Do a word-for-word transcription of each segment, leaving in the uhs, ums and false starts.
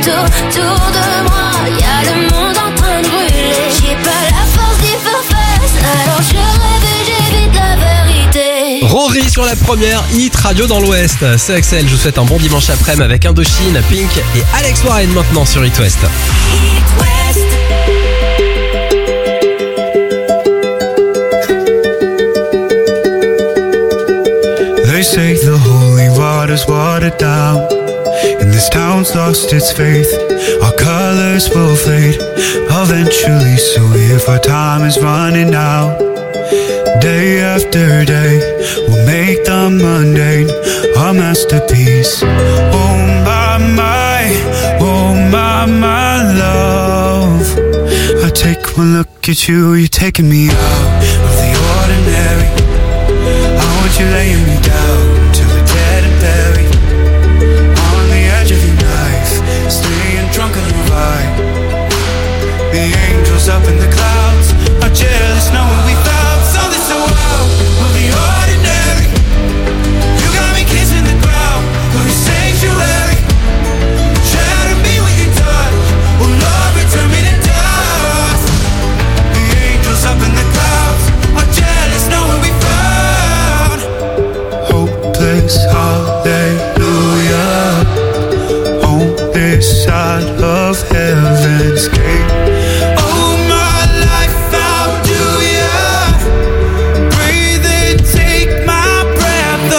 tout autour de moi, y'a le monde en train de brûler. J'ai pas la force d'y faire face, alors je rêve et j'évite la vérité. Rory sur la première hit radio dans l'Ouest. C'est Axel, je vous souhaite un bon dimanche après-midi avec Indochine, Pink et Alex Warren maintenant sur It West. It West. They say the holy water's watered down, and this town's lost its faith. Our colors will fade eventually, so if our time is running out, day after day, we'll make the mundane our masterpiece. Oh my, my, oh my, my love, I take one look at you, you're taking me out of the ordinary. I want you laying me down till we're dead and buried, on the edge of your knife, staying drunk on your vibe. The angels up in the clouds are jealous knowing we found something so out of the ordinary. You got me kissing the ground of your sanctuary. Shatter me with your touch, oh Lord, return me to dust. The angels up in the clouds are jealous knowing we found hopeless hallelujah on this side of heaven's gate. Oh my life, how do ya breathe and take my breath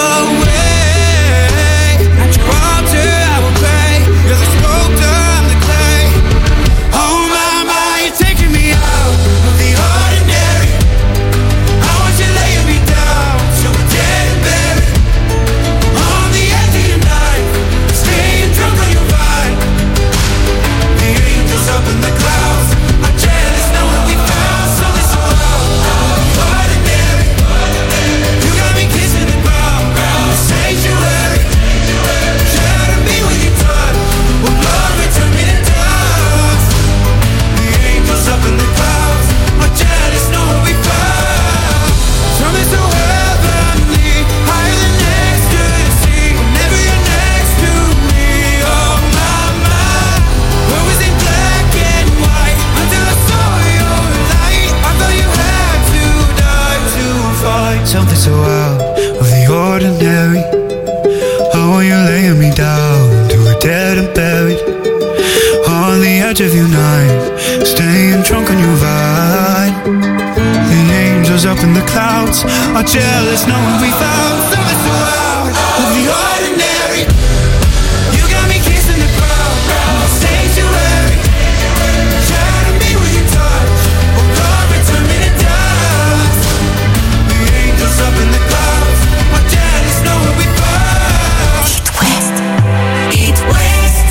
away? At your altar I will pray, you're the sculptor, I'm the clay. Oh my, my, you're taking me out of the ordinary. I want you laying me down till we're dead and buried, on the edge of your knife, staying drunk on your vibe. The angels up in the clouds are jealous knowing we found something so out of the ordinary. You got me kissing the ground in the sanctuary. Shatter me with your touch, oh Lord, return me to dust. The angels up in the clouds are jealous knowing we found something so heavenly, higher than ecstasy. Whenever you're next to me, oh my, my, where was it black and white until I saw your light? I thought you had to die to find something so out of the ordinary. I want you laying me down till we're dead and buried, on the edge of your knife, staying drunk on your vine. The angels up in the clouds are jealous knowing we found something so out of the ordinary. You got me kissing the ground in the sanctuary. Shatter me with your touch, oh Lord, return me to dust. The angels up in the clouds are jealous knowing we found It West. It West.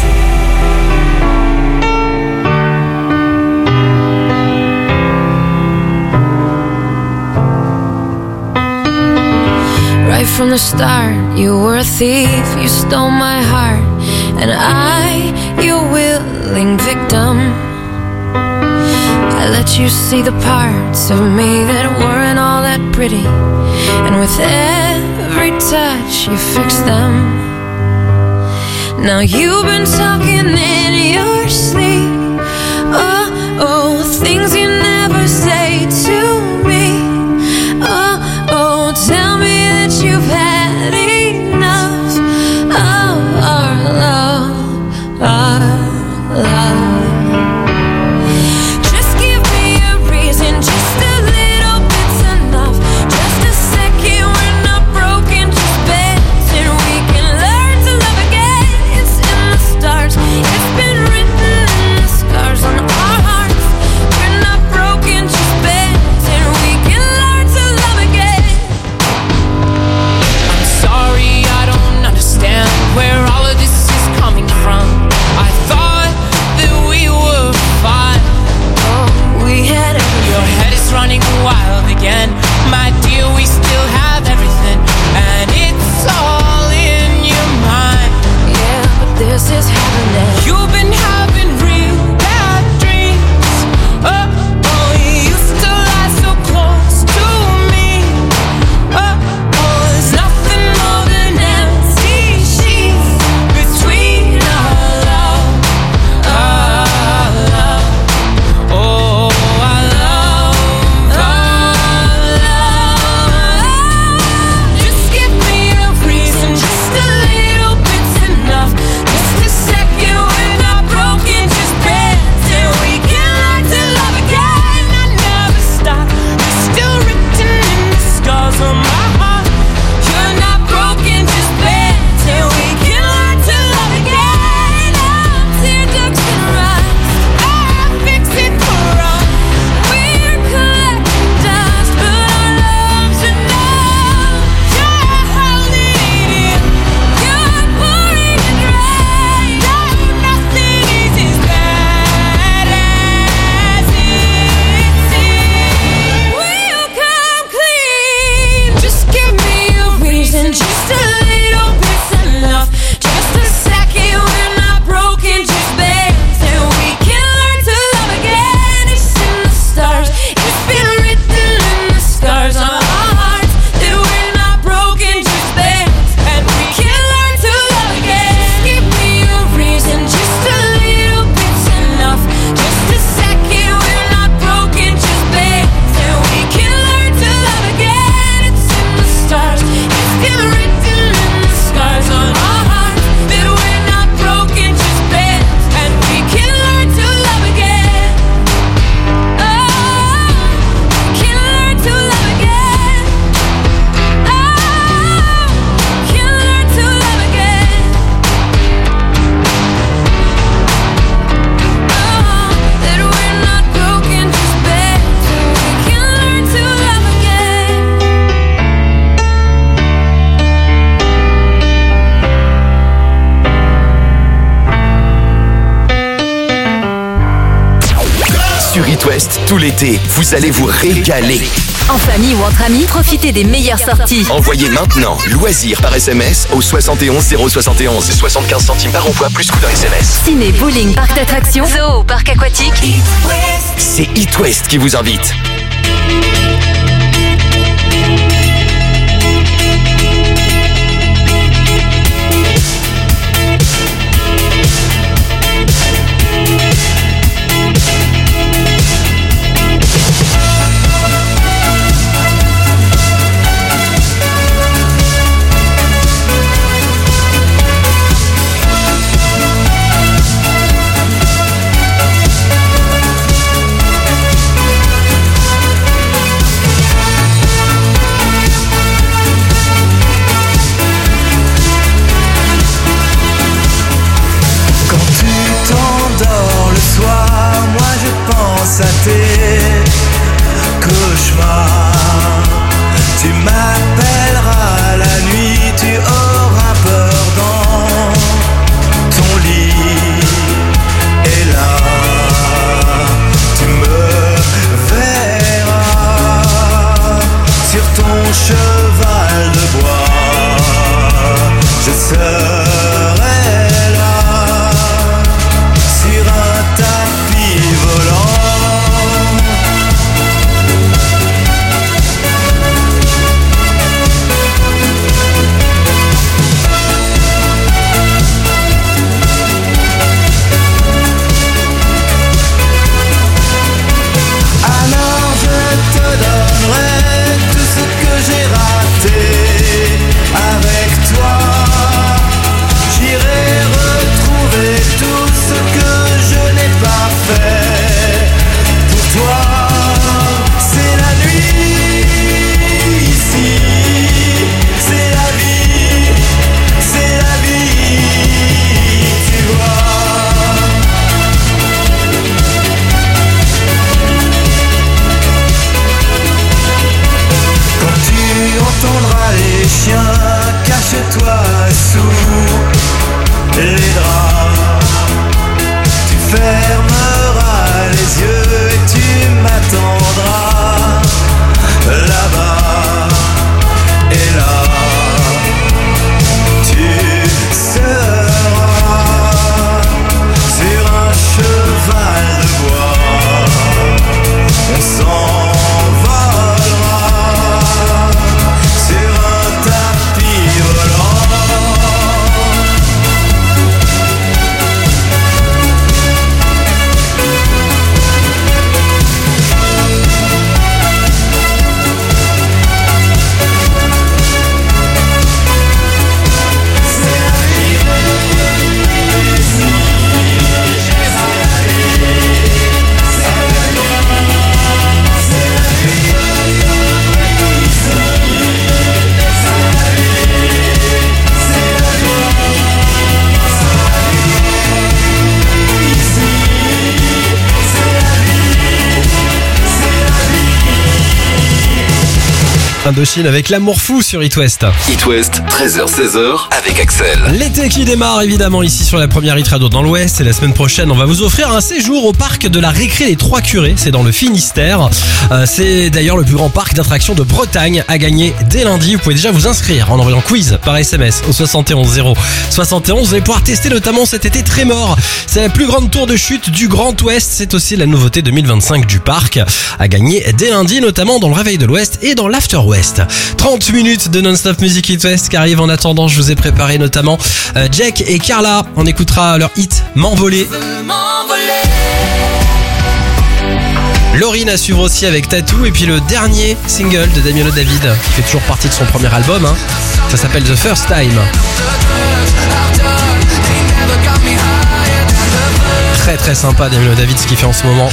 Right from the start, you were a thief, you stole my heart, and I, your willing victim. I let you see the parts of me that weren't all that pretty, and with every touch you fixed them. Now you've been talking in your sleep, oh, oh, things you never say to me. Oh, oh, tell me that you've had enough of our love, our love. Just give me a reason, just a little bit's enough. Just a second, we're not broken, just bends, and we can learn to love again. It's in the stars, it's been written in the scars on our hearts. It West tout l'été. Vous allez vous régaler. En famille ou entre amis, profitez des meilleures sorties. Envoyez maintenant loisirs par S M S au soixante et onze zéro soixante et onze. soixante-quinze centimes par envoi plus coût d'un S M S. Ciné, bowling, parc d'attractions, zoo, parc aquatique. C'est It West qui vous invite. À tes cauchemars, tu m'appelleras la nuit, tu auras peur dans ton lit, et là tu me verras sur ton cheval de bois, je serai là sur un tapis volant. Avec toi, j'irai retrouver tout ce que je n'ai pas fait. Pour toi, c'est la nuit ici, c'est la vie, c'est la vie, tu vois. Quand tu entendras les chiens, cache-toi sous les draps. Tu fermeras les yeux et tu m'attendras là-bas. Et là, tu seras sur un cheval de bois. On s'envolera sur un tapis volant. Indochine avec l'amour fou sur It West. It West, treize heures seize heures avec Axel. L'été qui démarre évidemment ici sur la première Hit Radio dans l'Ouest, et la semaine prochaine on va vous offrir un séjour au parc de la Récré les Trois Curés, c'est dans le Finistère. Euh, c'est d'ailleurs le plus grand parc d'attractions de Bretagne, à gagner dès lundi. Vous pouvez déjà vous inscrire en envoyant quiz par S M S au soixante et onze zéro soixante et onze. Vous allez pouvoir tester notamment cet été Trémor. C'est la plus grande tour de chute du Grand Ouest, c'est aussi la nouveauté deux mille vingt-cinq du parc, à gagner dès lundi, notamment dans le Réveil de l'Ouest et dans l'After West. trente minutes de non-stop musique It West qui arrive. En attendant, je vous ai préparé notamment euh, Jack et Carla. On écoutera leur hit M'envoler. Laurine à suivre aussi avec Tattoo, et puis le dernier single de Damiano David qui fait toujours partie de son premier album, hein. Ça s'appelle The First Time. Très très sympa Damiano David ce qu'il fait en ce moment.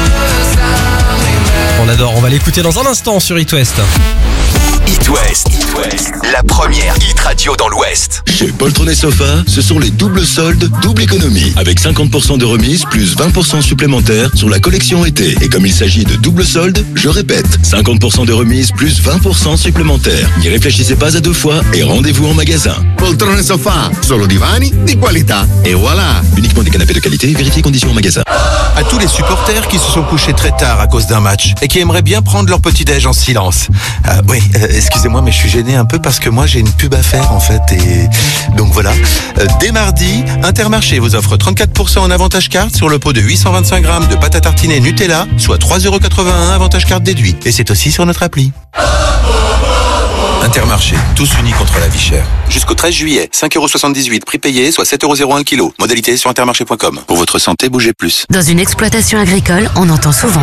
On adore, on va l'écouter dans un instant sur It West. It West. West, la première hit radio dans l'Ouest. Chez Poltron et Sofa, ce sont les doubles soldes, double économie. Avec cinquante pour cent de remise plus vingt pour cent supplémentaires sur la collection été. Et comme il s'agit de double soldes, je répète, cinquante pour cent de remise plus vingt pour cent supplémentaires. N'y réfléchissez pas à deux fois et rendez-vous en magasin. Poltron e Sofa, solo divani di qualità. Et voilà. Uniquement des canapés de qualité, vérifiez conditions en magasin. À tous les supporters qui se sont couchés très tard à cause d'un match et qui aimeraient bien prendre leur petit-déj en silence. Euh, oui, euh, excusez-moi, mais je suis gêné un peu parce que moi j'ai une pub à faire en fait. Et donc voilà. Euh, dès mardi, Intermarché vous offre trente-quatre pour cent en avantage carte sur le pot de huit cent vingt-cinq grammes de pâte à tartiner Nutella, soit trois euros quatre-vingt-un avantage carte déduit. Et c'est aussi sur notre appli. Intermarché, tous unis contre la vie chère. Jusqu'au treize juillet, cinq euros soixante-dix-huit, prix payé, soit sept euros zéro un le kilo. Modalité sur intermarché point com. Pour votre santé, bougez plus. Dans une exploitation agricole, on entend souvent.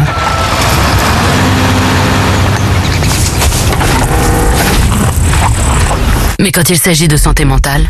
Mais quand il s'agit de santé mentale,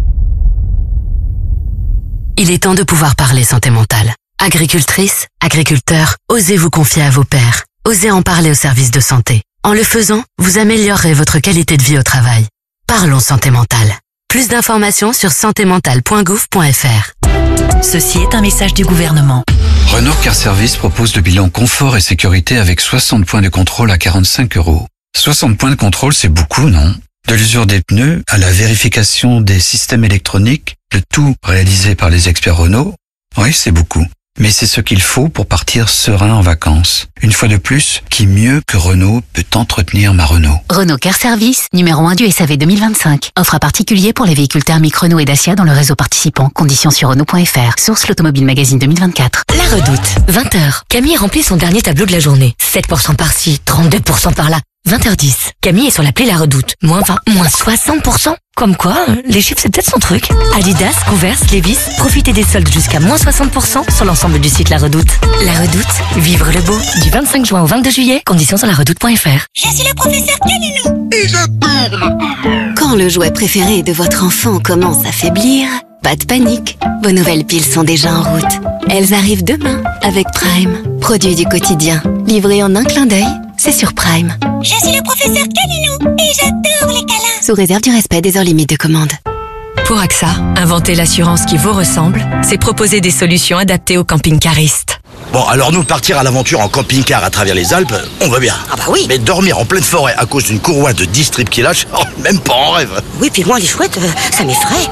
il est temps de pouvoir parler santé mentale. Agricultrice, agriculteur, osez vous confier à vos pairs. Osez en parler au service de santé. En le faisant, vous améliorerez votre qualité de vie au travail. Parlons santé mentale. Plus d'informations sur santé mentale point gouv point f r. Ceci est un message du gouvernement. Renault Car Service propose le bilan confort et sécurité avec soixante points de contrôle à quarante-cinq euros. soixante points de contrôle, c'est beaucoup, non? De l'usure des pneus à la vérification des systèmes électroniques, le tout réalisé par les experts Renault. Oui, c'est beaucoup. Mais c'est ce qu'il faut pour partir serein en vacances. Une fois de plus, qui mieux que Renault peut entretenir ma Renault? Renault Car Service, numéro un du S A V deux mille vingt-cinq. Offre à particulier pour les véhicules thermiques Renault et Dacia dans le réseau participant. Conditions sur Renault point f r. Source l'Automobile Magazine deux mille vingt-quatre. La Redoute, vingt heures. Camille remplit son dernier tableau de la journée. sept pour cent par-ci, trente-deux pour cent par-là. vingt heures dix. Camille est sur l'appli La Redoute. Moins vingt, moins soixante pour cent. Comme quoi, les chiffres c'est peut-être son truc. Adidas, Converse, Levi's, profitez des soldes jusqu'à moins soixante pour cent sur l'ensemble du site La Redoute. La Redoute, vivre le beau. Du vingt-cinq juin au vingt-deux juillet, conditions sur la redoute point f r. Je suis le professeur Canino et j'adore. Quand le jouet préféré de votre enfant commence à faiblir, pas de panique. Vos nouvelles piles sont déjà en route. Elles arrivent demain avec Prime. Produit du quotidien, livré en un clin d'œil. C'est sur Prime. Je suis le professeur Canino et j'adore les câlins. Sous réserve du respect des heures limites de commande. Pour A X A, inventer l'assurance qui vous ressemble, c'est proposer des solutions adaptées aux camping-caristes. Bon, alors nous, partir à l'aventure en camping-car à travers les Alpes, on veut bien. Ah bah oui. Mais dormir en pleine forêt à cause d'une courroie de dix strips qui lâche, oh, même pas en rêve. Oui, puis moi, les chouettes, euh, ça m'effraie.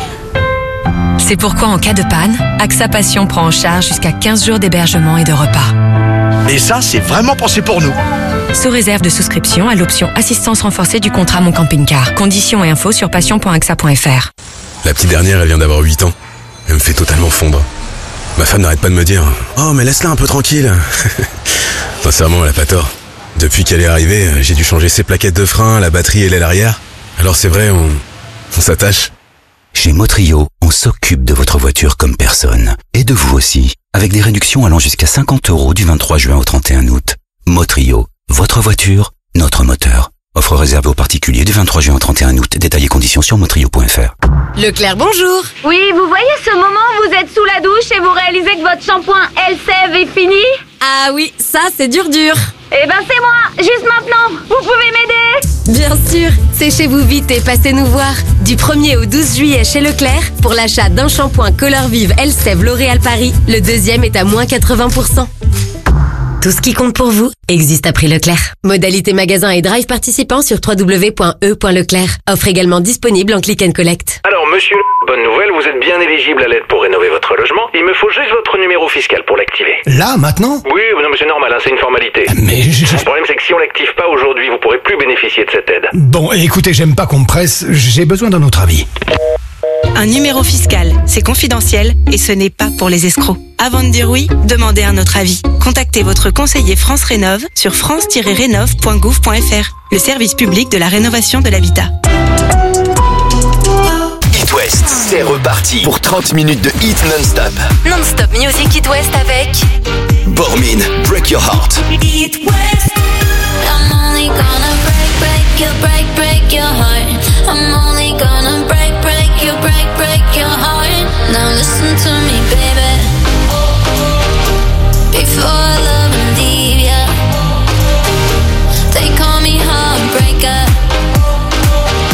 C'est pourquoi en cas de panne, A X A Passion prend en charge jusqu'à quinze jours d'hébergement et de repas. Et ça, c'est vraiment pensé pour nous. Sous réserve de souscription à l'option assistance renforcée du contrat Mon Camping-Car. Conditions et infos sur passion point axa point f r. La petite dernière, elle vient d'avoir huit ans. Elle me fait totalement fondre. Ma femme n'arrête pas de me dire « Oh, mais laisse-la un peu tranquille !» Sincèrement, elle a pas tort. Depuis qu'elle est arrivée, j'ai dû changer ses plaquettes de frein, la batterie et l'aile arrière. Alors c'est vrai, on, on s'attache. Chez Motrio, on s'occupe de votre voiture comme personne. Et de vous aussi, avec des réductions allant jusqu'à cinquante euros du vingt-trois juin au trente et un août. Motrio, votre voiture, notre moteur. Offre réservée aux particuliers du vingt-trois juin au trente et un août. Détails et conditions sur motrio point f r. Leclerc, bonjour. Oui, vous voyez ce moment où vous êtes sous la douche et vous réalisez que votre shampoing Elseve est fini? Ah oui, ça c'est dur dur. Eh ben c'est moi, juste maintenant. Vous pouvez m'aider? Bien sûr, séchez-vous vite et passez nous voir. Du premier au douze juillet chez Leclerc, pour l'achat d'un shampoing Color Vive Elseve L'Oréal Paris, le deuxième est à moins quatre-vingts pour cent. Tout ce qui compte pour vous existe à prix Leclerc. Modalité magasin et drive participant sur w w w point e point leclerc. Offre également disponible en click and collect. Alors monsieur, bonne nouvelle, vous êtes bien éligible à l'aide pour rénover votre logement. Il me faut juste votre numéro fiscal pour l'activer. Là, maintenant? Oui, non mais c'est normal, hein, c'est une formalité. Mais je... Le problème c'est que si on l'active pas aujourd'hui, vous pourrez plus bénéficier de cette aide. Bon, écoutez, j'aime pas qu'on me presse, j'ai besoin d'un autre avis. Un numéro fiscal, c'est confidentiel et ce n'est pas pour les escrocs. Avant de dire oui, demandez un autre avis. Contactez votre conseiller France Rénov sur france tiret rénov point gouv point f r, le service public de la rénovation de l'habitat. It West, c'est reparti pour trente minutes de hit non-stop. Non-stop Music It West avec Bormin, Break Your Heart. It West. I'm only gonna break, break you, break, break your heart. I'm only gonna break, break you, break, break your heart. Now listen to me, baby. Before I love and leave ya, they call me heartbreaker.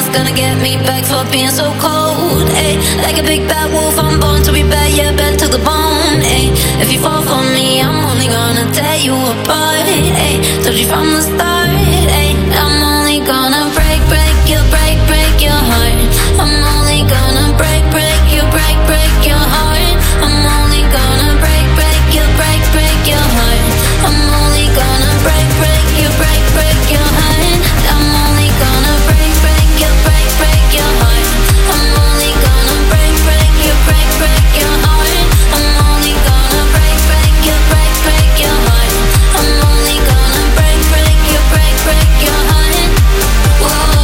gonna get me back for being so cold. Ay, like a big bad wolf, I'm born to be bad, yeah, bad to the bone. Ay, if you fall for me, I'm only gonna tear you apart. Ay, told you from the start. Ay, I'm only gonna break, break you, break, break your heart. I'm only gonna break, break you, break, break your heart. I'm only gonna break, break you, break, break your heart. I'm only gonna break, break you, break, break your heart. I'm only gonna break, break you, break, break your heart. I'm only gonna break, break you, break, break your heart. I'm only gonna break, break you, break, break your heart. I'm only gonna break, break you, break, break your heart. Whoa.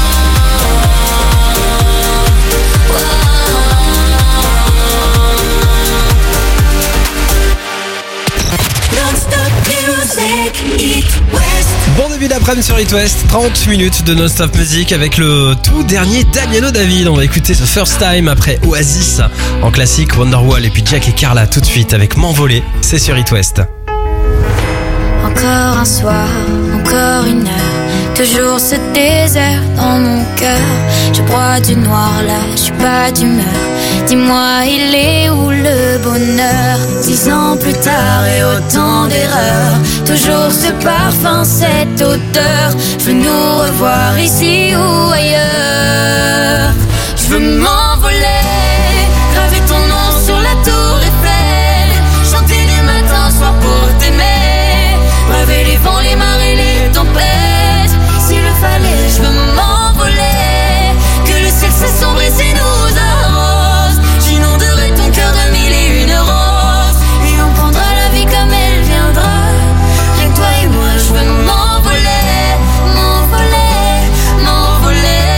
Bon début d'après-midi sur It West, trente minutes de non-stop musique avec le tout dernier Damiano David. On va écouter The First Time après Oasis en classique, Wonderwall et puis Jack et Carla tout de suite avec M'envoler. C'est sur It West. Encore un soir, encore une heure, toujours ce désert dans mon cœur. Je broie du noir là, je suis pas d'humeur. Dis-moi, il est où le bonheur? Dix ans plus tard et autant d'erreurs, toujours ce parfum, cette odeur. Je veux nous revoir ici ou ailleurs. Je veux m'envoler, graver ton nom sur la tour Eiffel, chanter du matin au soir pour t'aimer, braver les vents, les marées, les tempêtes. S'il le fallait, je veux m'envoler, que le ciel s'assombrisse et nous arrose. J'inonderai ton cœur de mille et une roses, et on prendra la vie comme elle viendra. Rien que toi et moi, je veux m'envoler, m'envoler, m'envoler.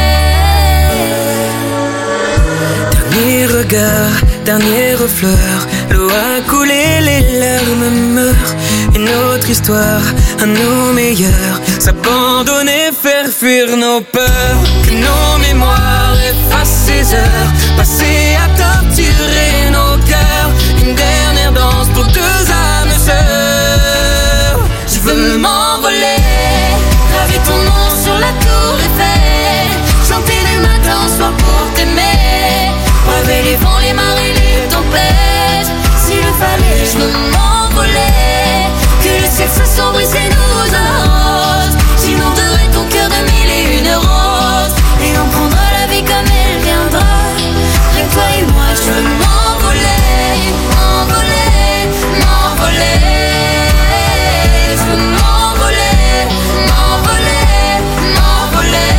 Dernier regard, dernière fleur, l'eau a coulé, les larmes meurent. Une autre histoire, à nos meilleurs, s'abandonner, faire fuir nos peurs. Que nos mémoires effacent ces heures passées à torturer nos cœurs. Une dernière danse pour deux âmes sœurs. Je veux m'envoler, graver ton nom sur la tour Eiffel, chanter du matin au soir pour t'aimer, braver les vents, les marées, les tempêtes. S'il le fallait, je veux m'envoler, que le ciel s'assombrisse et nous arrose. J'inonderai ton cœur de mille et une roses, et on prendra la vie comme elle viendra. Rien que toi et moi, je veux m'envoler, m'envoler, m'envoler. Je veux m'envoler, m'envoler, m'envoler.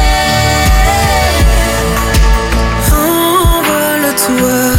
Envole-toi,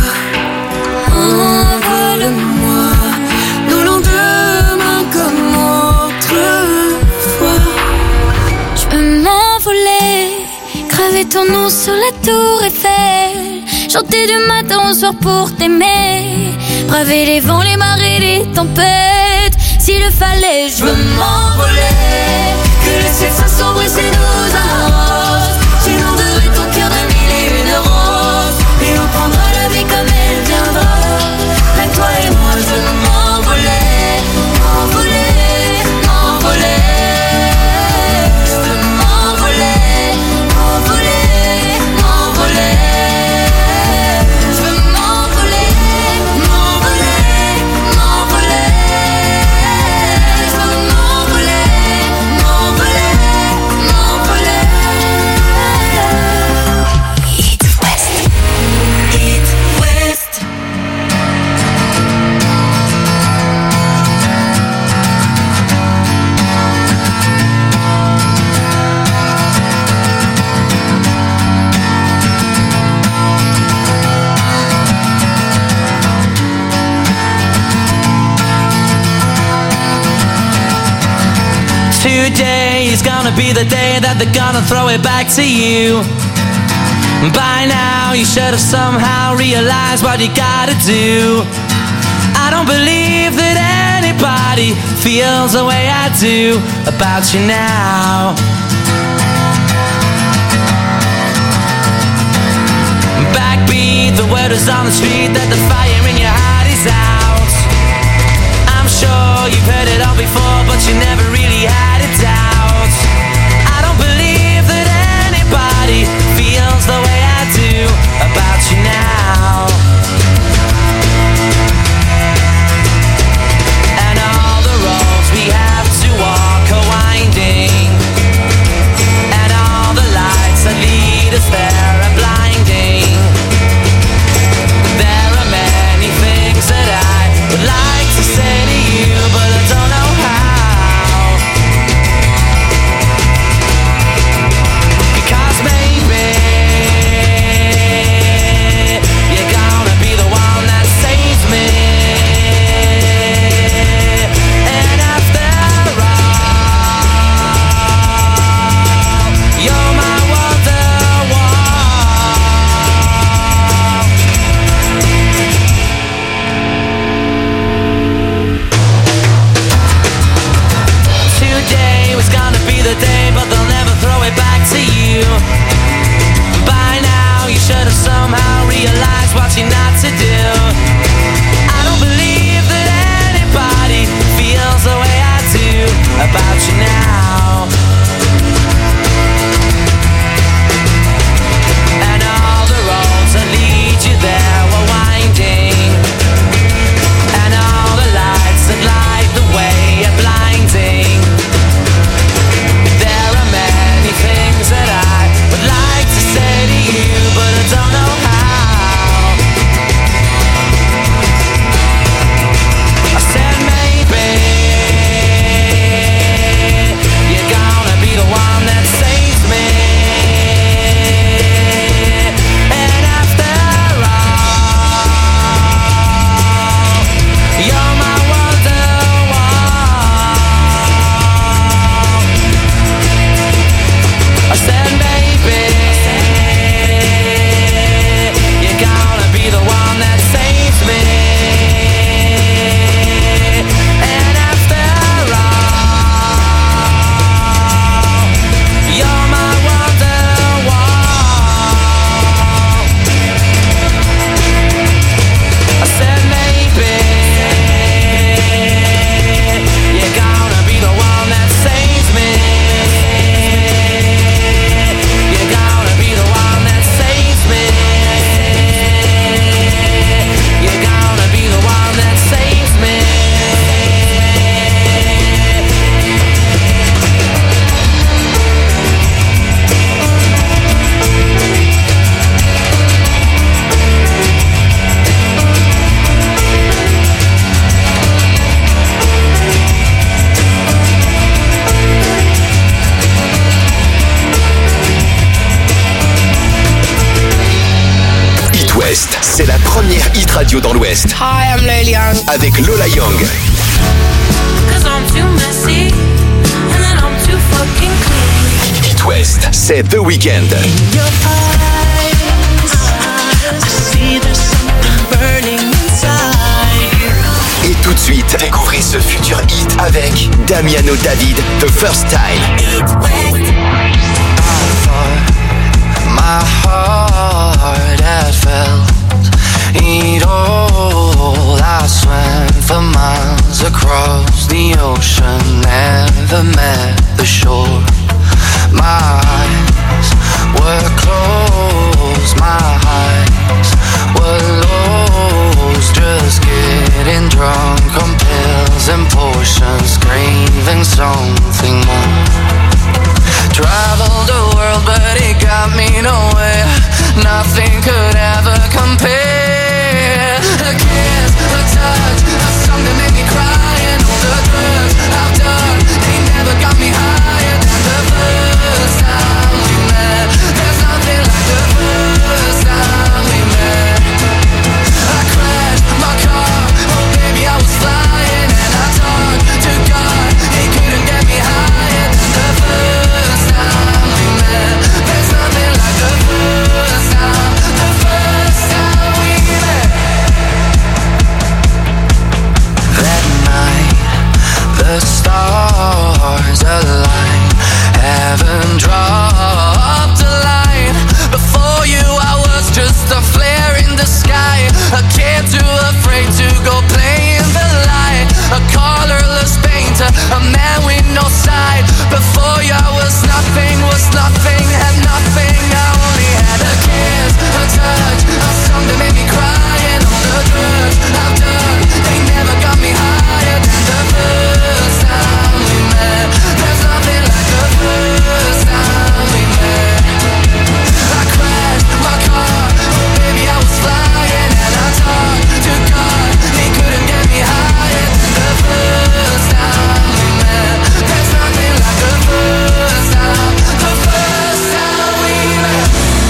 envole-moi, nous lendemain comme autrefois. Je peux m'envoler, graver ton nom sur la tour Eiffel, chanter du matin au soir pour t'aimer, braver les vents, les marées, les tempêtes. S'il le fallait, je veux m'envoler, que le ciel s'assombrisse et nous arrose. J'inonderai ton cœur de mille et une roses, et on prendra la vie comme elle viendra. Avec toi et moi, je veux m'envoler, m'envoler, m'envoler. Je veux m'envoler, m'envoler, m'envoler. Je veux m'envoler, m'envoler, m'envoler. Je veux m'envoler, m'envoler, m'envoler. It West, It West. Today is gonna be the day that they're gonna throw it back to you. By now you should have somehow realized what you gotta do. I don't believe that anybody feels the way I do about you now. Backbeat, the word is on the street that the fire in your heart is out. I'm sure you've heard it all before, but you never really had a doubt. I don't believe that anybody radio dans l'Ouest. Hi, I'm Lil Young. Avec Lola Young. Cause I'm too messy, and then I'm too fucking clean. It West, c'est The Weeknd. Et tout de suite, découvrez ce futur hit avec Damiano David, The First Time. My heart had felt it all. I swam for miles across the ocean, never met the shore. My eyes were closed, my eyes were lost, just getting drunk on pills and potions, craving something more. Traveled the world but it got me nowhere, nothing could ever compare. A kiss, a touch, a song that made me cry, and all the drugs I've done, they never got me higher than the first time we met. There's nothing like the first time we met. I crashed my car, oh baby I was flying, and I talked to God, he couldn't get me higher than the first time we met. There's nothing like the first time, the first time we met. That night, the stars aligned, heaven dropped a line. Before you I was just a flare in the sky, a kid too afraid to go play in the light, a colorless painter, a man with no side. Before you I was nothing, was nothing, had nothing. I only had a kiss, a touch, a song that made me cry, and all the drugs I've done, they never got me higher than the first time we met. There's nothing like the first time we met. I crashed my car, oh baby I was flying, and I talked to God, he couldn't get me higher than the first time we met. There's nothing like the first time, the first time we met.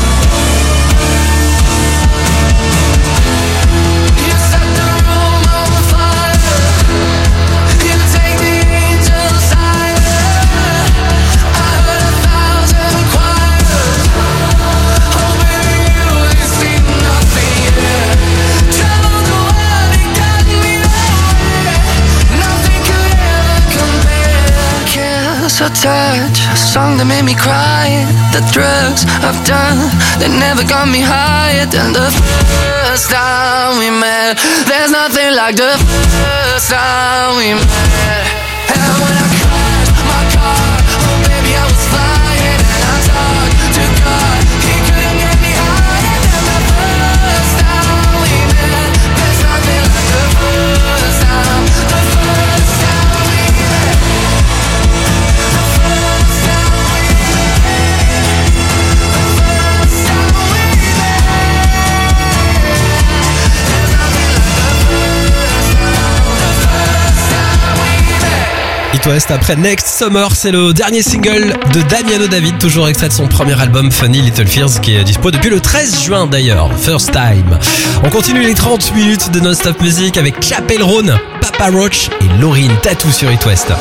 You set the room on fire, you take the angels higher. I heard a thousand choirs, oh baby you ain't seen nothing yet. Traveled the world and got me nowhere, nothing could ever compare. Kiss, a touch, a song that made me cry, the drugs I've done, they never got me higher than the first time we met. There's nothing like the first time we met. And when I crashed my car, oh baby I was flying, and I talked to God, he couldn't get me higher than the first time we met. There's nothing like the first time, the first time we met. The first time we met. The first time we met. There's nothing like the first time, the first time we met. It West après Next Summer, c'est le dernier single de Damiano David, toujours extrait de son premier album Funny Little Fears, qui est dispo depuis le treize juin d'ailleurs, First Time. On continue les trente minutes de non-stop music avec Chapel Roan, Papa Roach et Lauryn Tattoo sur It West.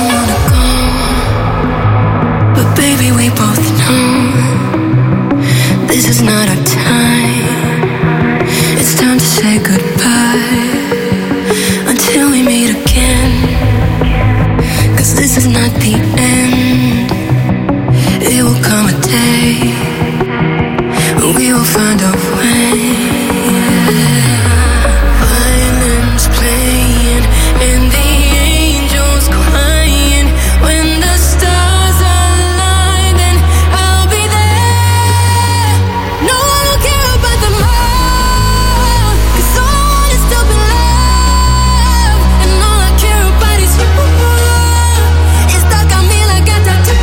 But baby, we both know this is not our time. It's time to say goodbye until we meet again. Cause this is not the end. It will come a day when we will find a way. Violins playing and the angels crying. When the stars align, then I'll be there. No one will care about the more, cause all I want is to be loved, and all I care about is you. It's stuck on me like a tattoo.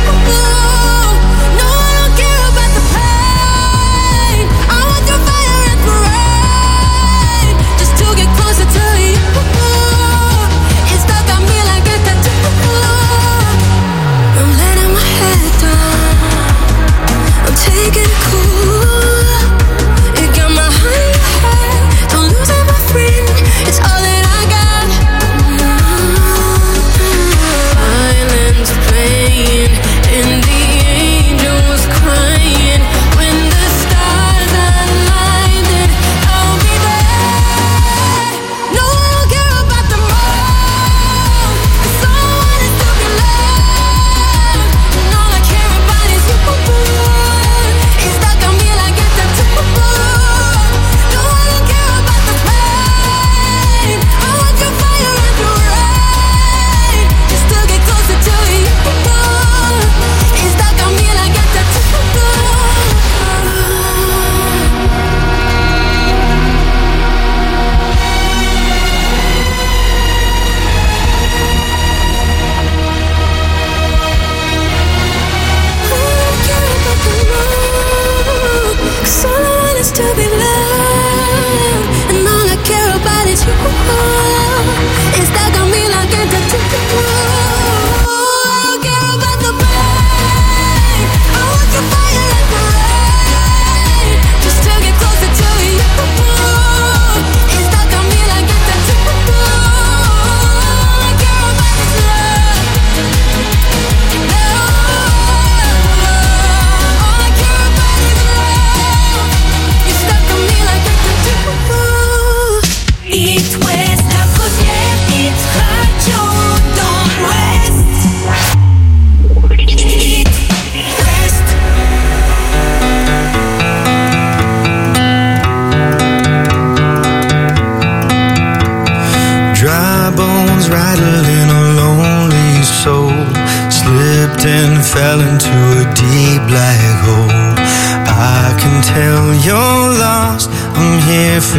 slipped and fell into a deep black hole. I can tell you're lost, I'm here for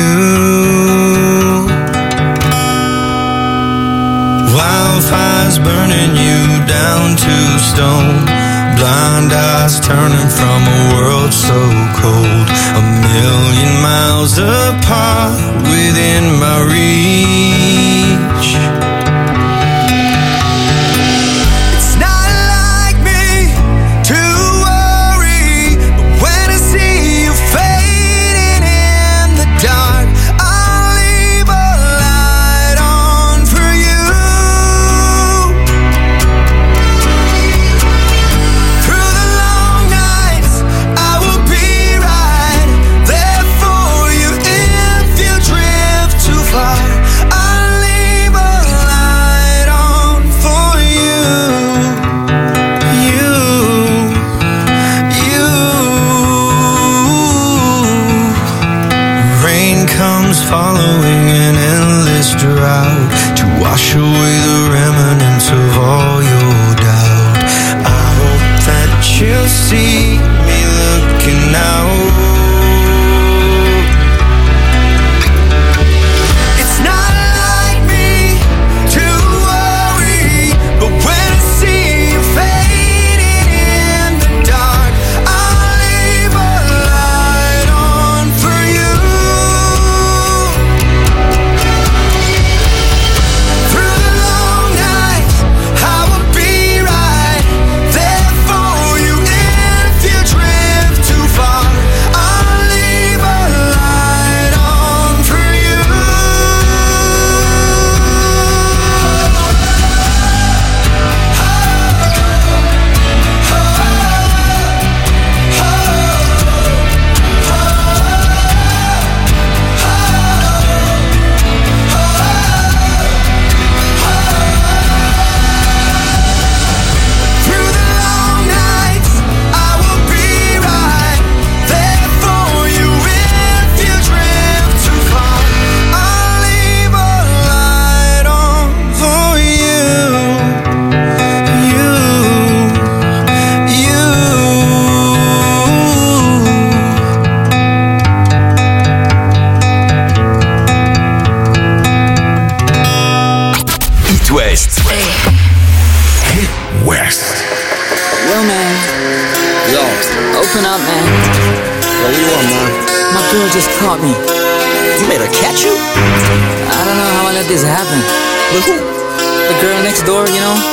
you. Wildfires burning you down to stone, blind eyes turning from a world so cold, a million miles apart within my reach. It's not like me to worry, but when I see you fading in the dark, I'll leave a light on for you. Through the long nights, I will be right there for you. If you drift too far, I'll leave a light on for you. You, you. Rain comes following an endless drought to wash away the remnants of all your doubt. I hope that you'll see me looking out. It's not like me to worry, but when I see you fading in the dark, I'll leave a light on for you. Through the long nights, I will be right there for you. If you drift too far, I'll leave a light on for you. Through the long nights, I will be right there for you. If you drift too far, I'll leave a light on for you. You, you. It West. Hit West. Yo, man. Yo, open up, man. Yo, what you want, man? My girl just caught me. You made her catch you? I don't know how I let this happen. With who? The girl next door, you know?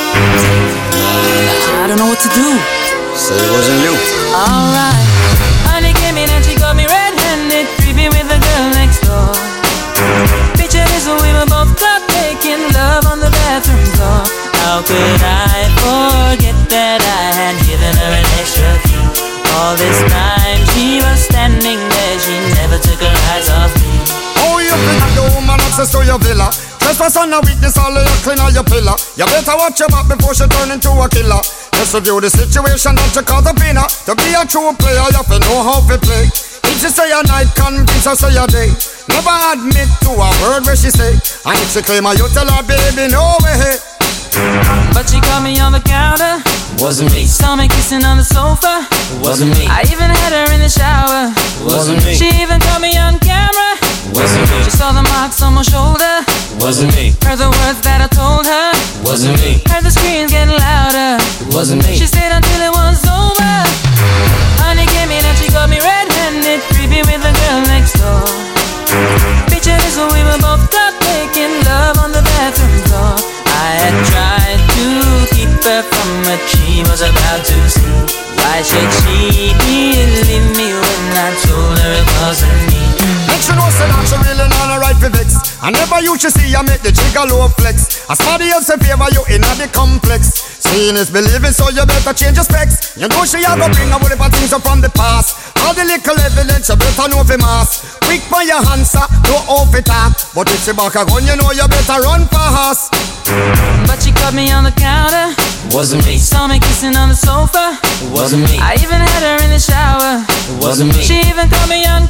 I don't know what to do. Said it wasn't you. Alright. Honey came in and she got me red-handed, creepy with the girl next door. Picture this, we were both caught making love on the bathroom floor. How could I forget that I had given her an extra key? All this time she was standing there, she never took her eyes off me. Oh, you think the woman access to your villa? Trespass on a weakness, all of your clean on your pillar. You better watch your back before she turn into a killer. Just review the situation that you call the winner. To be a true player, you have to know how to play. If she say a night, convince her say a day. Never admit to a word where she say. And if she claim her, you tell her, baby, no way. But she caught me on the counter. Wasn't me. Saw me kissing on the sofa. Wasn't me. I even had her in the shower. Wasn't me. She even caught me on camera. Wasn't me. She saw the marks on my shoulder. Wasn't me. Heard the words that I told her. Wasn't me. Heard the screams getting louder. Wasn't me. She stayed until it was over. Honey came in and she got me red-handed, creepy with the girl next door. Picture this, we were both caught making love on the bathroom floor. I had tried to keep her from what she was about to see. Why should she believe me when I told her it wasn't me? Make sure no say that she really not a right for vex. I never used to see you make the jigger low flex. As somebody else in favor you in the complex. Seeing is believing, so you better change your specs. You know she a go bring a whole heap of things up from the past. All the little evidence you better know for mass. Quick for your answer, no off it up. But if she back a gun, you know you better run fast. But she caught me on the counter. Wasn't me. Saw me kissing on the sofa. Wasn't me. I even had her in the shower. Wasn't me. She even caught me on camera.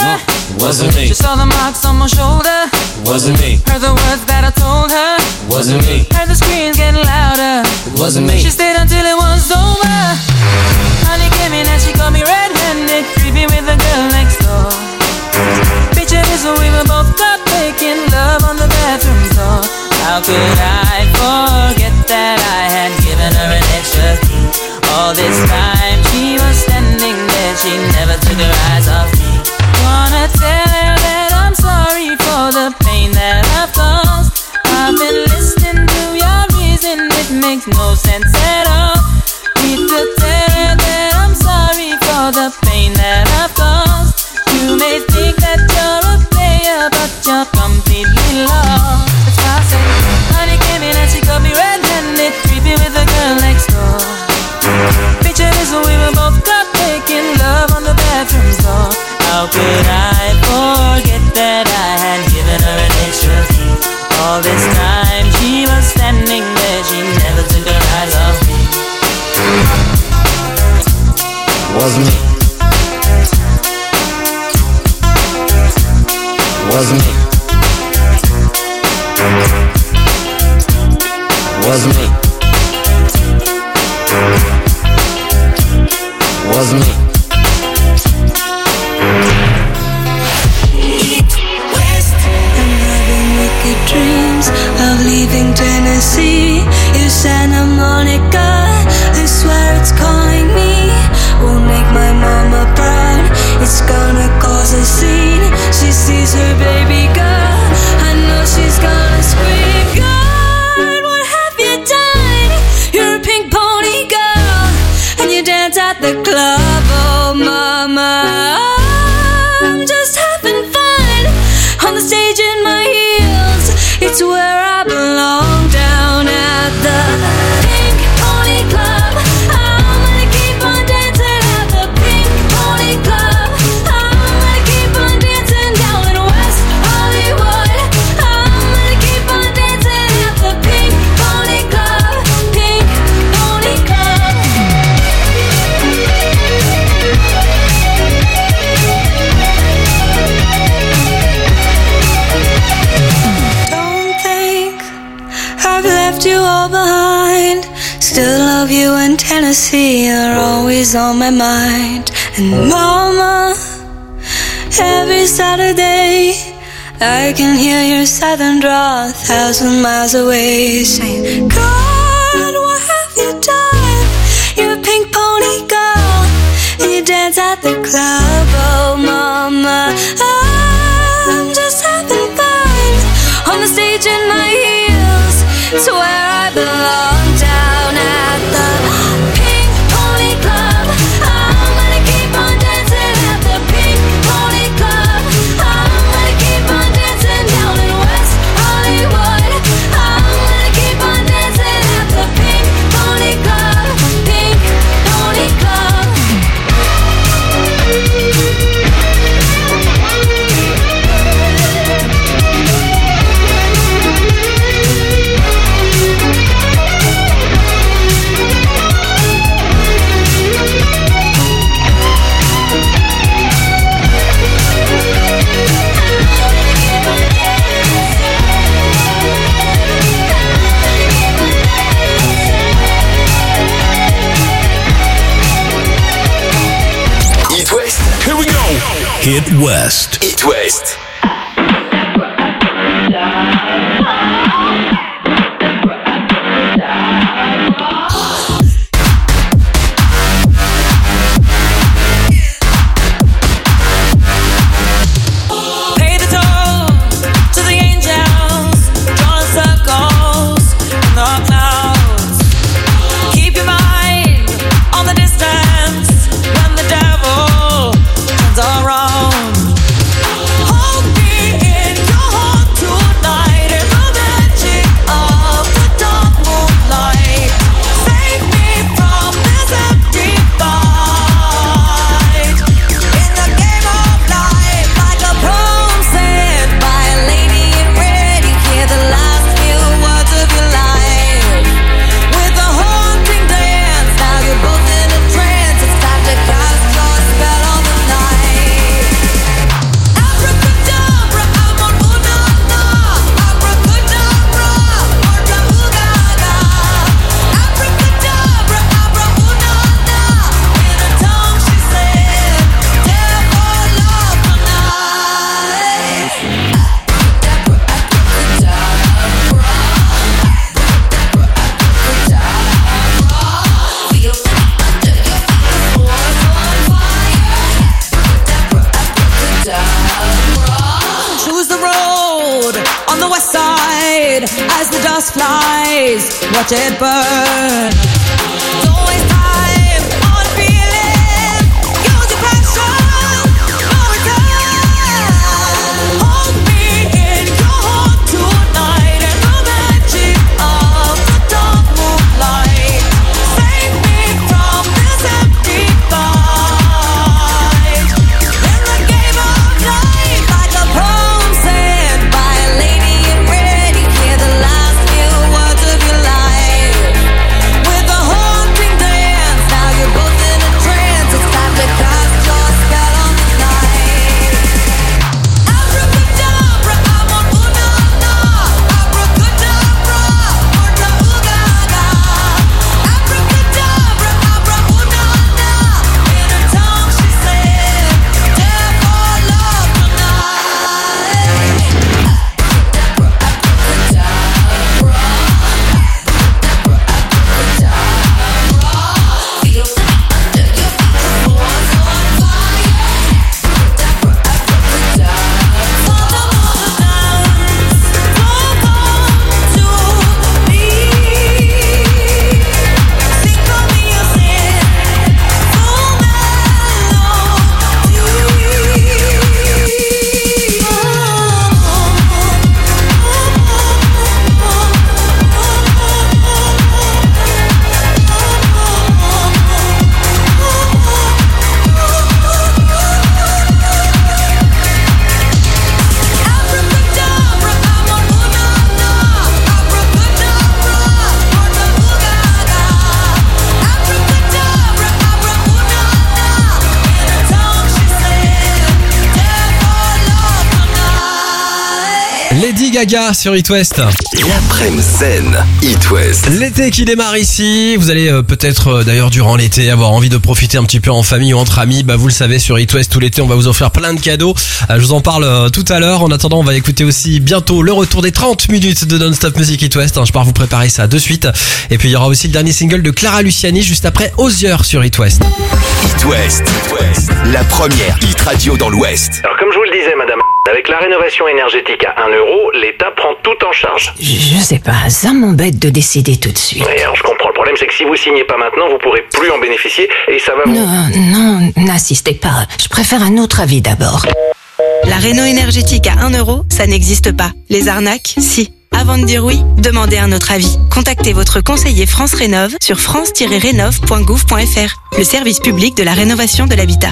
Wasn't me. She saw the marks on my shoulder. Wasn't me. Heard the words that I told her. Wasn't me. Heard the screams getting louder. It wasn't me. She stayed until it was over. Honey came in and she caught me red-handed, creepy with the girl next door. Picture this, we were both caught making love on the bathroom floor. How could I forget that I had given her an extra key? All this time she was standing there, she never took her eyes off me. Wanna tell her that I'm sorry for the pain that I've caused. I've been listening to your reason, it makes no sense at all. Need to tell her that I'm sorry for the pain that I've caused. You may think that you're a player, but you're completely lost. That's why I say, honey came in and she caught me red-handed, creepy with the girl next door. Picture this, we were both caught making love on the bathroom floor. How could I forget that I had given her an extra key? All this time she was standing there, she never took her eyes off me. Was me. Was me. Was me. Was me. Dreams of leaving Tennessee. You Santa Monica, I swear it's calling me. Won't make my mama proud, it's gonna cause a scene. She sees her baby girl, I know she's gonna scream. God, what have you done? You're a pink pony girl, and you dance at the club. Oh mama, I'm just having fun on the stage in my heels. It's where I belong, down at the Pink Pony Club. I'm gonna keep on dancing at the Pink Pony Club. I'm gonna keep on dancing down in West Hollywood. I'm gonna keep on dancing at the Pink Pony Club. Pink Pony Club. I've left you all behind. Still love you in Tennessee, you're always on my mind. And mama, every Saturday I can hear your southern drawl a thousand miles away, saying, God, what have you done? You're a pink pony girl, and you dance at the club. Oh mama, I'm just having fun on the stage in my heels. It's where I belong, down at the Pink Pony Club. I'm gonna keep on dancing at the Pink Pony Club. I'm gonna keep on dancing down in West Hollywood. I'm gonna keep on dancing at the Pink Pony Club. Pink Pony Club. Hit West. Hit West. Hold gas flies, watch it burn. Don't waste time on feeling, use your passion, no return. Hold me in your heart tonight and the magic of the dark moonlight. Save me from this empty fight. In the game of life, like a poem said by a lady in red, you hear the last few words of your life. With a haunting dance, now you're both in a trance. It's time to cast your spell on the night. Abracadabra, I'm on ooh-na-na. Abracadabra, ooh-na ooh-ga-ga. Abracadabra, abra ooh-na-na. In her tongue she said, "Death or love tonight." Lady Gaga sur It West. L'après-midi zen, It West. L'été qui démarre ici, vous allez euh, peut-être euh, d'ailleurs durant l'été avoir envie de profiter un petit peu en famille ou entre amis. Bah vous le savez, sur It West tout l'été on va vous offrir plein de cadeaux. Euh, je vous en parle euh, tout à l'heure. En attendant, on va écouter aussi bientôt le retour des trente minutes de Non-Stop Music It West. Hein, je pars vous préparer ça de suite. Et puis il y aura aussi le dernier single de Clara Luciani juste après Osier sur It West. It West, It West, la première hit radio dans l'Ouest. Alors comme je vous le disais, madame, avec la rénovation énergétique à un euro, l'État prend tout en charge. Je, je sais pas, ça m'embête de décider tout de suite. Mais alors je comprends, le problème c'est que si vous signez pas maintenant, vous pourrez plus en bénéficier et ça va vous... Non, non, n'insistez pas. Je préfère un autre avis d'abord. La réno énergétique à un euro, ça n'existe pas. Les arnaques, si. Avant de dire oui, demandez un autre avis. Contactez votre conseiller France Rénov sur france tiret rénov point gouv point fr, le service public de la rénovation de l'habitat.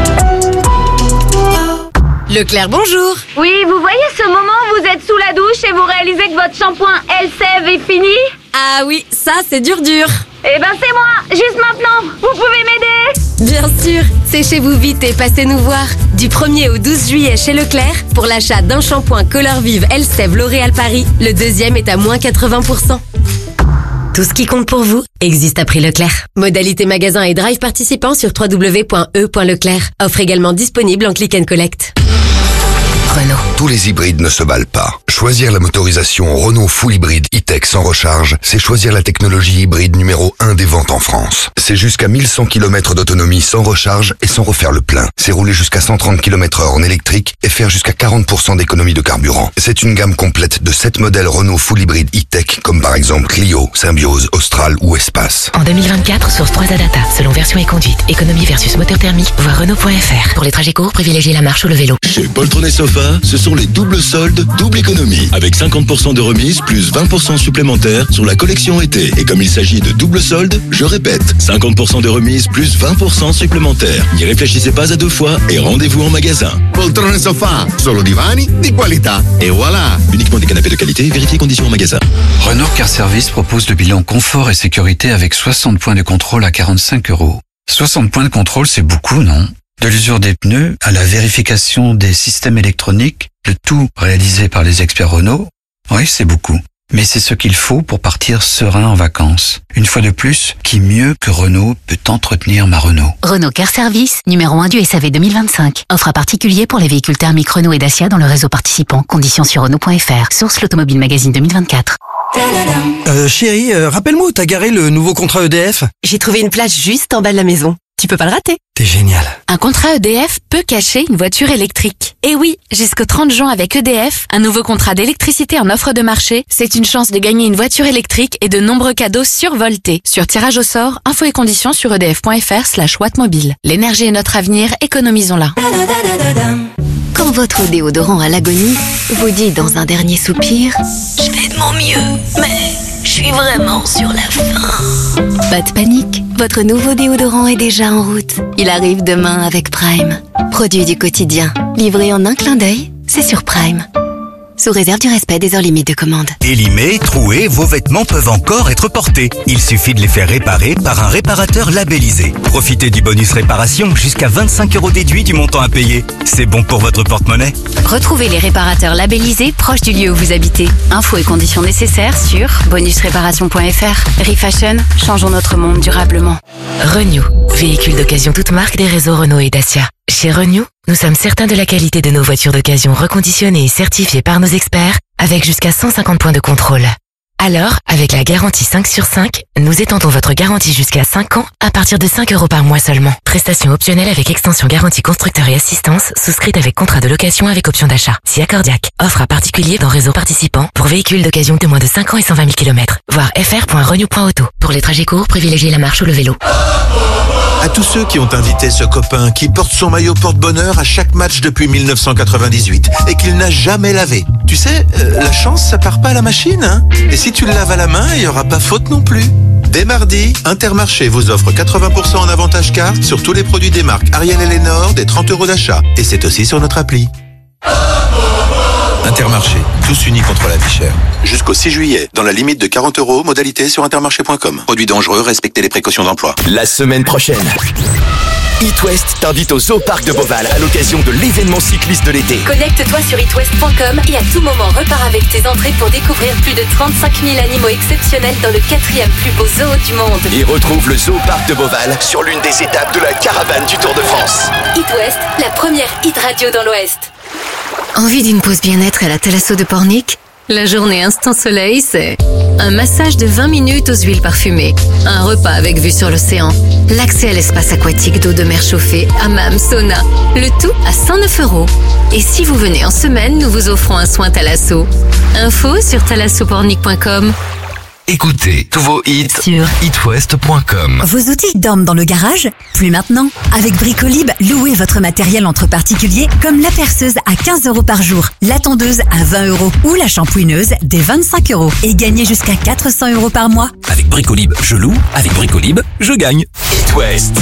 Leclerc, bonjour. Oui, vous voyez ce moment où vous êtes sous la douche et vous réalisez que votre shampoing Elseve est fini? Ah oui, ça c'est dur dur. Eh ben c'est moi, juste maintenant. Vous pouvez m'aider? Bien sûr, séchez-vous vite et passez nous voir. Du premier au douze juillet chez Leclerc, pour l'achat d'un shampoing Color Vive Elseve L'Oréal Paris, le deuxième est à moins quatre-vingts pour cent. Tout ce qui compte pour vous existe à prix Leclerc. Modalité magasin et drive participant sur w w w point e point leclerc. Offre également disponible en click and collect. Renault. Tous les hybrides ne se valent pas. Choisir la motorisation Renault Full Hybride E-Tech sans recharge, c'est choisir la technologie hybride numéro un des ventes en France. C'est jusqu'à mille cent kilomètres d'autonomie sans recharge et sans refaire le plein. C'est rouler jusqu'à cent trente kilomètres heure en électrique et faire jusqu'à quarante pour cent d'économie de carburant. C'est une gamme complète de sept modèles Renault Full Hybride E-Tech, comme par exemple Clio, Symbiose, Austral ou Espace. En deux mille vingt-quatre, source trois A Data, selon version et conduite, économie versus moteur thermique, voir Renault point F R. Pour les trajets courts, privilégiez la marche ou le vélo. Chez Poltron et Sofa, ce sont les doubles soldes, double économie. Avec cinquante pour cent de remise plus vingt pour cent supplémentaires sur la collection été. Et comme il s'agit de double solde, je répète, cinquante pour cent de remise plus vingt pour cent supplémentaires. N'y réfléchissez pas à deux fois et rendez-vous en magasin. Poltron et Sofa, solo divani di qualità. Et voilà. Uniquement des canapés de qualité, vérifiez conditions en magasin. Renault Car Service propose le bilan confort et sécurité avec soixante points de contrôle à quarante-cinq euros. soixante points de contrôle, c'est beaucoup, non? De l'usure des pneus à la vérification des systèmes électroniques, le tout réalisé par les experts Renault. Oui, c'est beaucoup. Mais c'est ce qu'il faut pour partir serein en vacances. Une fois de plus, qui mieux que Renault peut entretenir ma Renault? Renault Car Service, numéro un du S A V deux mille vingt-cinq. Offre à particulier pour les véhicules thermiques Renault et Dacia dans le réseau participant. Conditions sur Renault point F R. Source l'Automobile Magazine deux mille vingt-quatre. Euh, chérie, euh, rappelle-moi où t'as garé le nouveau contrat E D F? J'ai trouvé une place juste en bas de la maison. Tu peux pas le rater. T'es génial. Un contrat E D F peut cacher une voiture électrique. Et oui, jusqu'au trente juin avec E D F, un nouveau contrat d'électricité en offre de marché, c'est une chance de gagner une voiture électrique et de nombreux cadeaux survoltés. Sur tirage au sort, infos et conditions sur edf.fr slash wattmobile. L'énergie est notre avenir, économisons-la. Quand votre déodorant à l'agonie vous dit dans un dernier soupir « Je fais de mon mieux, mais je suis vraiment sur la fin ». Pas de panique, votre nouveau déodorant est déjà en route. Il arrive demain avec Prime. Produit du quotidien, livré en un clin d'œil, c'est sur Prime. Sous réserve du respect des heures limites de commande. Élimés, troués, vos vêtements peuvent encore être portés. Il suffit de les faire réparer par un réparateur labellisé. Profitez du bonus réparation, jusqu'à vingt-cinq euros déduits du montant à payer. C'est bon pour votre porte-monnaie. Retrouvez les réparateurs labellisés proches du lieu où vous habitez. Infos et conditions nécessaires sur bonus réparation point f r. Refashion, changeons notre monde durablement. Renew, véhicule d'occasion toute marque des réseaux Renault et Dacia. Chez Renew, nous sommes certains de la qualité de nos voitures d'occasion reconditionnées et certifiées par nos experts, avec jusqu'à cent cinquante points de contrôle. Alors, avec la garantie cinq sur cinq, nous étendons votre garantie jusqu'à cinq ans à partir de cinq euros par mois seulement. Prestation optionnelle avec extension garantie constructeur et assistance, souscrite avec contrat de location avec option d'achat. Si accordiaque. Offre à particulier dans réseau participant pour véhicules d'occasion de moins de cinq ans et cent vingt mille kilomètres. Voir f r point renew point auto. Pour les trajets courts, privilégiez la marche ou le vélo. À tous ceux qui ont invité ce copain qui porte son maillot porte-bonheur à chaque match depuis mille neuf cent quatre-vingt-dix-huit et qu'il n'a jamais lavé. Tu sais, euh, la chance, ça part pas à la machine, hein. Et si tu le laves à la main, il n'y aura pas faute non plus. Dès mardi, Intermarché vous offre quatre-vingts pour cent en avantage carte sur tous les produits des marques Ariel et Lénore des trente euros d'achat. Et c'est aussi sur notre appli. Intermarché, tous unis contre la vie chère. Jusqu'au six juillet, dans la limite de quarante euros, modalité sur intermarché point com. Produits dangereux, respectez les précautions d'emploi. La semaine prochaine, It West t'invite au Zoo Parc de Beauval à l'occasion de l'événement cycliste de l'été. Connecte-toi sur itwest point com et à tout moment repars avec tes entrées pour découvrir plus de trente-cinq mille animaux exceptionnels dans le quatrième plus beau zoo du monde. Et retrouve le Zoo Parc de Beauval sur l'une des étapes de la caravane du Tour de France. It West, la première hit radio dans l'Ouest. Envie d'une pause bien-être à la Thalasso de Pornic? La journée Instant Soleil, c'est un massage de vingt minutes aux huiles parfumées, un repas avec vue sur l'océan, l'accès à l'espace aquatique d'eau de mer chauffée, hammam, sauna, le tout à cent neuf euros. Et si vous venez en semaine, nous vous offrons un soin Thalasso. Info sur thalasso pornic point com. Écoutez tous vos hits sur it west point com. Vos outils dorment dans le garage? Plus maintenant. Avec Bricolib, louez votre matériel entre particuliers comme la perceuse à quinze euros par jour, la tondeuse à vingt euros ou la shampouineuse dès vingt-cinq euros et gagnez jusqu'à quatre cents euros par mois. Avec Bricolib, je loue. Avec Bricolib, je gagne. It West.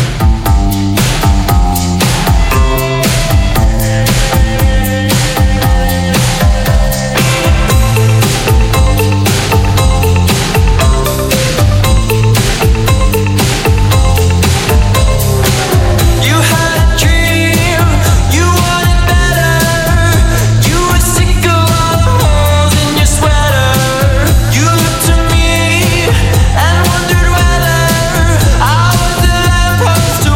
To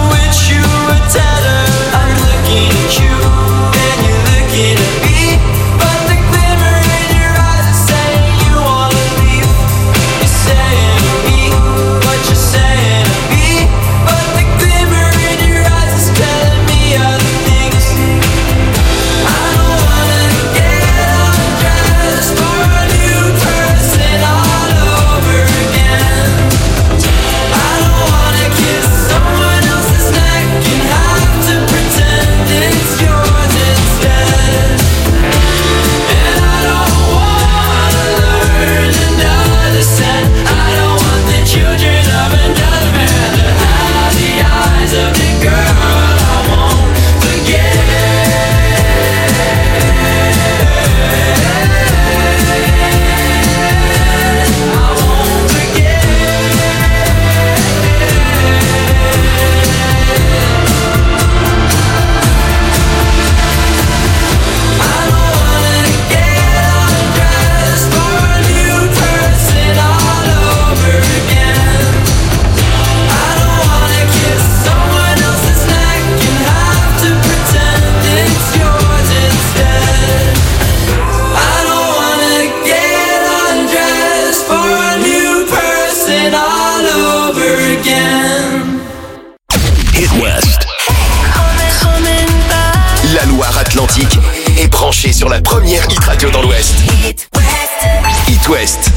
sur la première hit radio dans l'Ouest. Hit West. Hit West.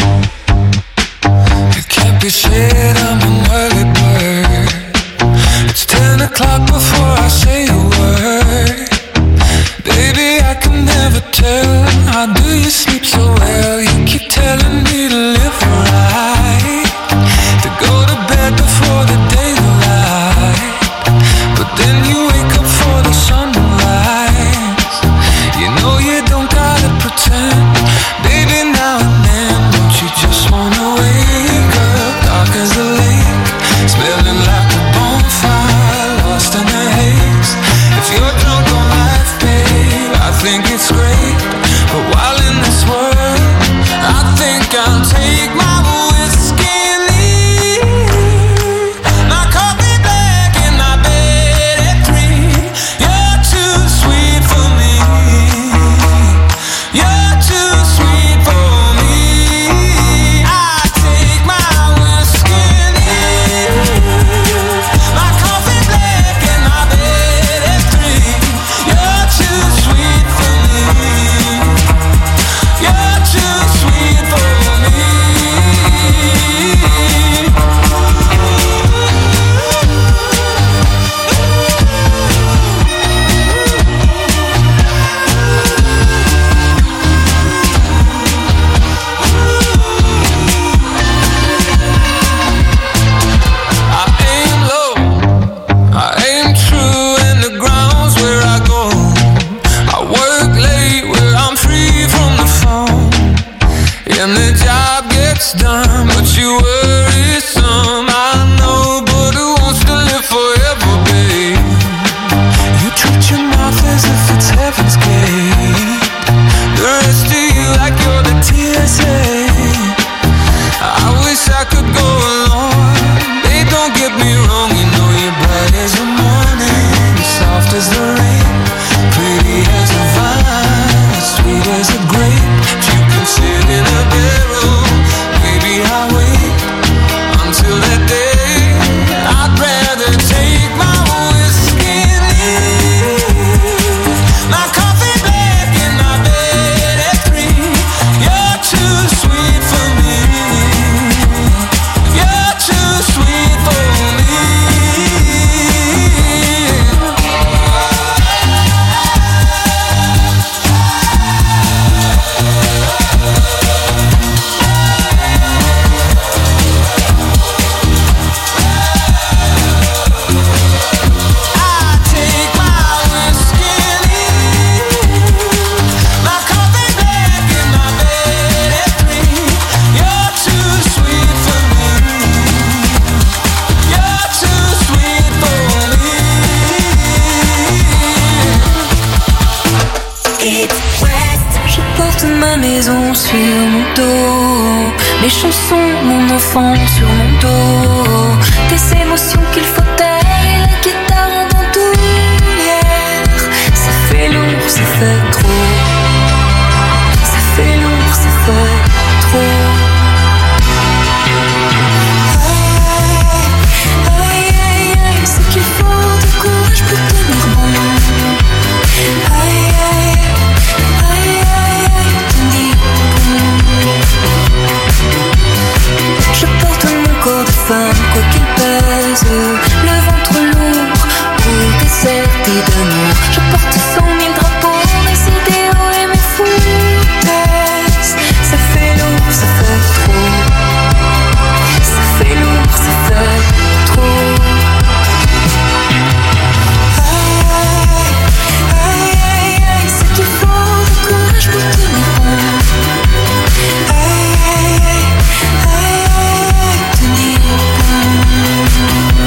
You can't be shit, I'm an early bird. It's ten o'clock before I say a word. Baby, I can never tell. How do you sleep so well? You keep telling me to live right, to go to bed before the daylight, but then you wake up for the sunrise. You know you don't gotta pretend. Baby, now and then, don't you just wanna wake up dark as a lake, smelling like a bonfire, lost in the haze. If you're drunk on life, babe, I think it's great. But while in this world, I think I'll take my whiskey and leave. My coffee black and my bed at three. You're too sweet for me. You're too sweet for me. I take my whiskey and leave. My coffee black and my bed at three. You're too sweet for me. You're too sweet for me. I aim low, I aim true, and the ground's where I go. I work late where I'm free from the phone, and the job gets done, but you worry some. I know, but who wants to live forever, babe? You treat your mouth as if it's heaven's gate. The rest of you like you're the T S A. I wish I could go along. Babe, don't get me wrong, you know you're bright as the morning, soft as the rain, pretty as a vine, sweet as a grape. You can sit in a barrel, baby, I'll wait until that day. I'd rather take my whiskey and leave. My coffee black and my bed at three. You're too sweet for me. You're too sweet for me. I take my whiskey and leave. My coffee black and my bed at three. You're too sweet for me. You're too sweet for me. Hit West. Je porte ma maison sur mon dos, mes chansons, mon enfant sur mon dos, des émotions qu'il faut taire et la guitare en bandoulière. Ça fait lourd, ça fait trop. Ça fait lourd, ça fait trop. Aïe, aïe, aïe, c'est qu'il faut du courage pour tenir bon. Aïe, aïe, aïe, aïe, aïe, tenir bon. Je porte mon corps de femme, quoi qu'il pèse, le ventre lourd, au déserté d'amour. Je porte cent mille drapeaux, mes idéaux et mes foutaises. Ça fait lourd, ça fait trop. Ça fait lourd, ça fait trop. Aïe, aïe, aïe, aïe, c'est qu'il faut du courage pour tenir bon. Aïe, aïe, aïe, aïe, aïe, tenir bon.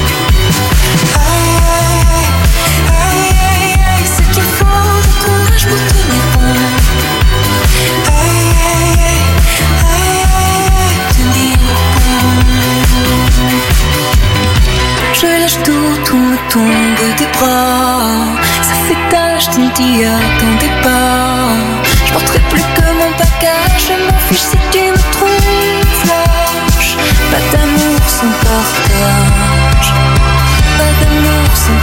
Aïe, aïe, aïe, aïe, c'est qu'il faut du courage pour tenir bon. Aïe, aïe, aïe, aïe, tenir bon. Je lâche tout, tout me tombe des bras. Ça fait tache, tu ne t'y attendais pas. Je porterai plus que mon bagage. Je m'en fiche si tu me trouves lâche. Pas d'amour sans partage. Pas d'amour sans